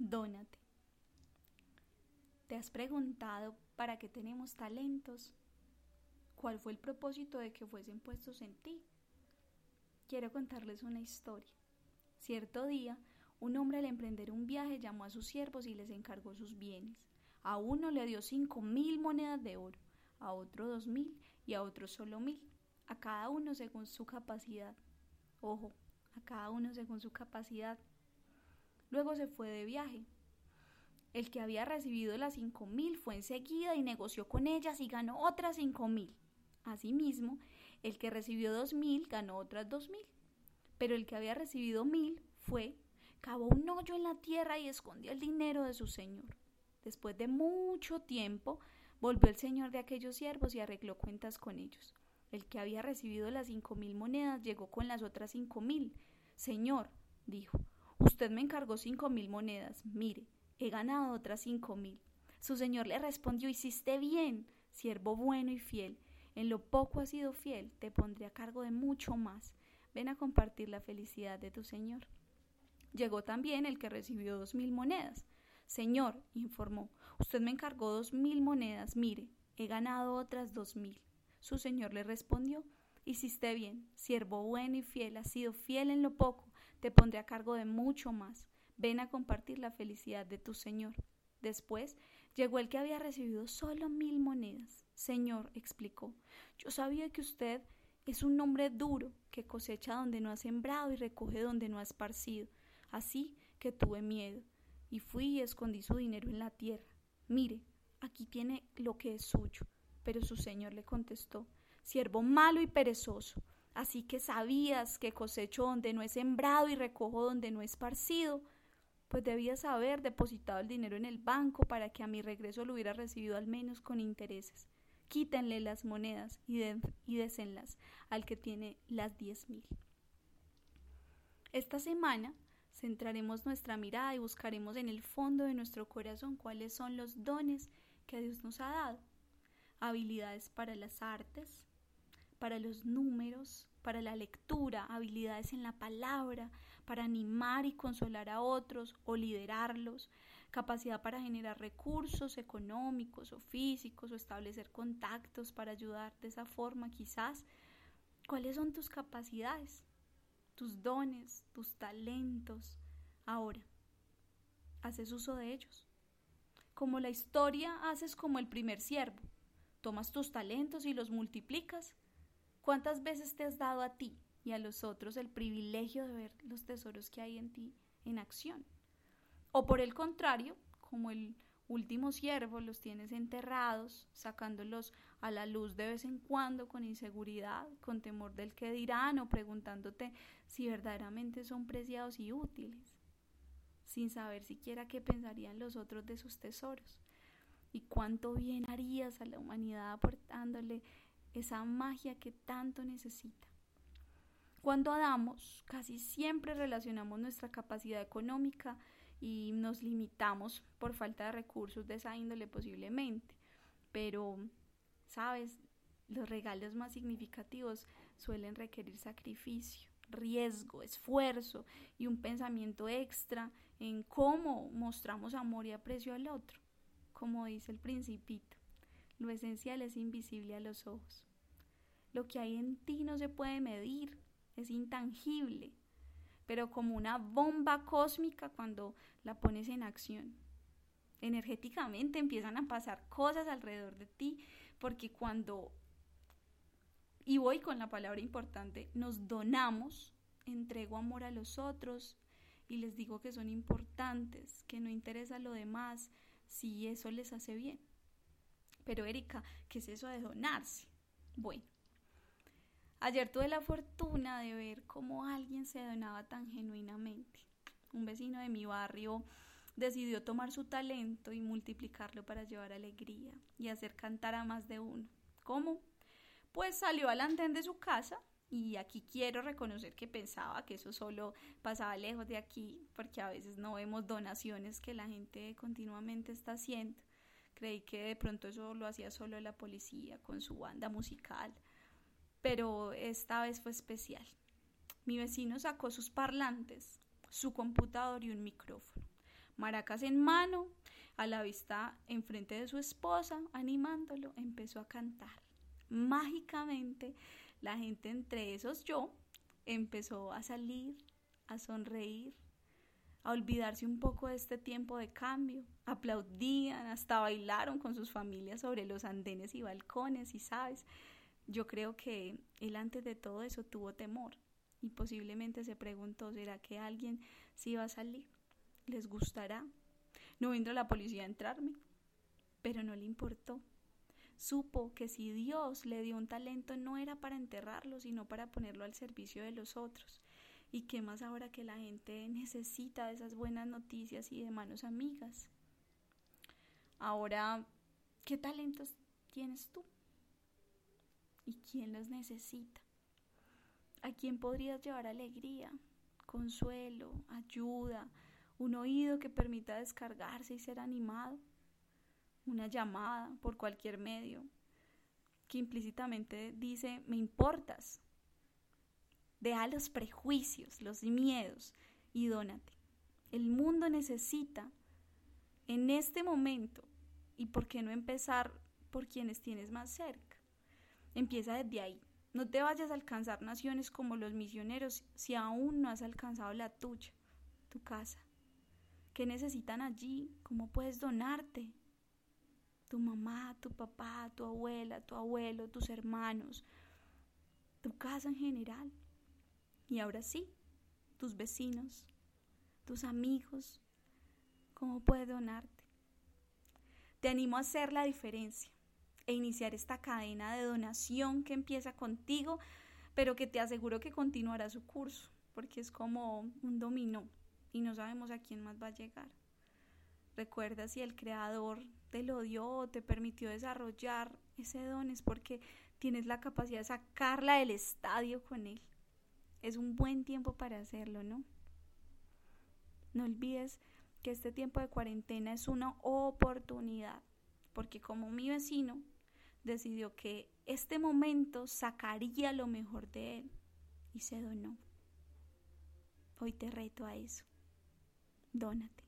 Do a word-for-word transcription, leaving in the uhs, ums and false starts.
Dónate. ¿Te has preguntado para qué tenemos talentos? ¿Cuál fue el propósito de que fuesen puestos en ti? Quiero contarles una historia. Cierto día, un hombre al emprender un viaje llamó a sus siervos y les encargó sus bienes. A uno le dio cinco mil monedas de oro, a otro dos mil y a otro solo mil, a cada uno según su capacidad. Ojo, a cada uno según su capacidad. Luego se fue de viaje. El que había recibido las cinco mil fue enseguida y negoció con ellas y ganó otras cinco mil. Asimismo, el que recibió dos mil ganó otras dos mil. Pero el que había recibido mil fue, cavó un hoyo en la tierra y escondió el dinero de su señor. Después de mucho tiempo, volvió el señor de aquellos siervos y arregló cuentas con ellos. El que había recibido las cinco mil monedas llegó con las otras cinco mil. Señor, dijo, usted me encargó cinco mil monedas. Mire, he ganado otras cinco mil. Su señor le respondió, hiciste bien, siervo bueno y fiel. En lo poco has sido fiel, te pondré a cargo de mucho más. Ven a compartir la felicidad de tu señor. Llegó también el que recibió dos mil monedas. Señor, informó, usted me encargó dos mil monedas. Mire, he ganado otras dos mil. Su señor le respondió, hiciste bien, siervo bueno y fiel, has sido fiel en lo poco, te pondré a cargo de mucho más. Ven a compartir la felicidad de tu señor. Después llegó el que había recibido solo mil monedas. Señor, explicó, yo sabía que usted es un hombre duro, que cosecha donde no ha sembrado y recoge donde no ha esparcido. Así que tuve miedo, y fui y escondí su dinero en la tierra. Mire, aquí tiene lo que es suyo. Pero su señor le contestó, siervo malo y perezoso, así que sabías que cosecho donde no he sembrado y recojo donde no he esparcido, pues debías haber depositado el dinero en el banco para que a mi regreso lo hubiera recibido al menos con intereses. Quítenle las monedas y, de, y désenlas al que tiene las diez mil. Esta semana centraremos nuestra mirada y buscaremos en el fondo de nuestro corazón cuáles son los dones que Dios nos ha dado. Habilidades para las artes, para los números, para la lectura, habilidades en la palabra, para animar y consolar a otros o liderarlos, capacidad para generar recursos económicos o físicos o establecer contactos para ayudar de esa forma quizás. ¿Cuáles son tus capacidades, tus dones, tus talentos? Ahora, ¿haces uso de ellos? Como la historia, haces como el primer siervo. Tomas tus talentos y los multiplicas. ¿Cuántas veces te has dado a ti y a los otros el privilegio de ver los tesoros que hay en ti en acción? O por el contrario, como el último siervo, los tienes enterrados, sacándolos a la luz de vez en cuando con inseguridad, con temor del que dirán o preguntándote si verdaderamente son preciados y útiles, sin saber siquiera qué pensarían los otros de sus tesoros. Y cuánto bien harías a la humanidad aportándole esa magia que tanto necesita. Cuando damos, casi siempre relacionamos nuestra capacidad económica y nos limitamos por falta de recursos de esa índole posiblemente. Pero, ¿sabes? Los regalos más significativos suelen requerir sacrificio, riesgo, esfuerzo y un pensamiento extra en cómo mostramos amor y aprecio al otro. Como dice el Principito, lo esencial es invisible a los ojos. Lo que hay en ti no se puede medir, es intangible, pero como una bomba cósmica cuando la pones en acción. Energéticamente empiezan a pasar cosas alrededor de ti, porque cuando, y voy con la palabra importante, nos donamos, entrego amor a los otros y les digo que son importantes, que no interesa lo demás, si eso les hace bien. Pero Erika, ¿qué es eso de donarse? Bueno, ayer tuve la fortuna de ver cómo alguien se donaba tan genuinamente. Un vecino de mi barrio decidió tomar su talento y multiplicarlo para llevar alegría y hacer cantar a más de uno. ¿Cómo? Pues salió al andén de su casa, y aquí quiero reconocer que pensaba que eso solo pasaba lejos de aquí, porque a veces no vemos donaciones que la gente continuamente está haciendo. Creí que de pronto eso lo hacía solo la policía con su banda musical, pero esta vez fue especial. Mi vecino sacó sus parlantes, su computador y un micrófono. maracas en mano, a la vista enfrente de su esposa, animándolo, empezó a cantar. Mágicamente, la gente, entre esos yo, empezó a salir, a sonreír, a olvidarse un poco de este tiempo de cambio. Aplaudían, hasta bailaron con sus familias sobre los andenes y balcones, y sabes, yo creo que él antes de todo eso tuvo temor y posiblemente se preguntó, ¿será que alguien sí va a salir? ¿Les gustará? ¿No vendrá la policía a entrarme? Pero no le importó. Supo que si Dios le dio un talento no era para enterrarlo, sino para ponerlo al servicio de los otros. Y qué más ahora que la gente necesita de esas buenas noticias y de manos amigas. Ahora, ¿qué talentos tienes tú? ¿Y quién los necesita? ¿A quién podrías llevar alegría, consuelo, ayuda, un oído que permita descargarse y ser animado? Una llamada por cualquier medio que implícitamente dice, me importas. Deja los prejuicios, los miedos y dónate. El mundo necesita en este momento, y por qué no empezar por quienes tienes más cerca. Empieza desde ahí. No te vayas a alcanzar naciones como los misioneros si aún no has alcanzado la tuya, tu casa. ¿Qué necesitan allí? ¿Cómo puedes donarte? Tu mamá, tu papá, tu abuela, tu abuelo, tus hermanos, tu casa en general. Y ahora sí, tus vecinos, tus amigos, ¿cómo puedes donarte? Te animo a hacer la diferencia e iniciar esta cadena de donación que empieza contigo, pero que te aseguro que continuará su curso, porque es como un dominó y no sabemos a quién más va a llegar. Recuerda, si el Creador te lo dio o te permitió desarrollar ese don, es porque tienes la capacidad de sacarla del estadio con él. Es un buen tiempo para hacerlo, ¿no? No olvides que este tiempo de cuarentena es una oportunidad, porque como mi vecino decidió que este momento sacaría lo mejor de él y se donó. Hoy te reto a eso. Dónate.